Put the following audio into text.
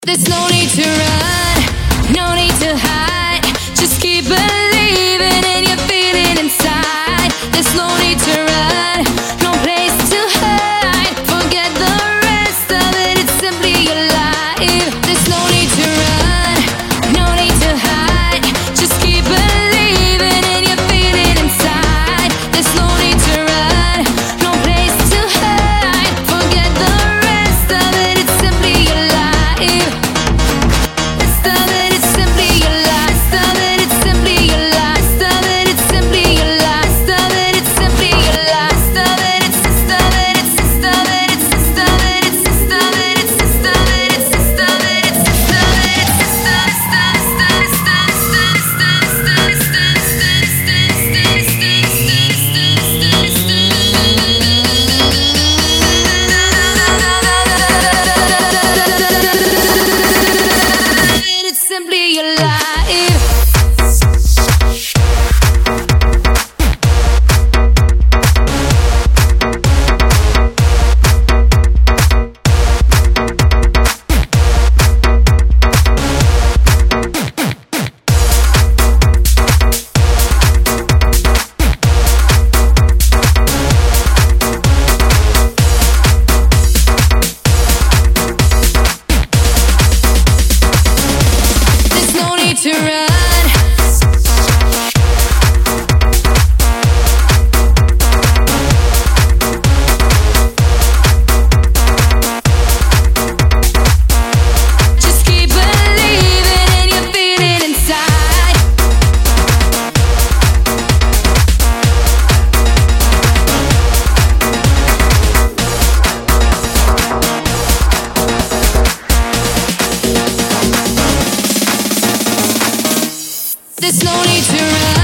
There's no need to run, no need to hide. Just keep believing and you're feeling inside. There's no need to run, no place to hide. Forget the rest of it, it's simply your life. There's no need to run, no need to hide. Just keep believing and you're feeling inside. There's no need to run, no place to hide. Forget the rest of it, it's simply your life. Simply your life. To run. Just keep believing and you're feeling inside. There's no need to run.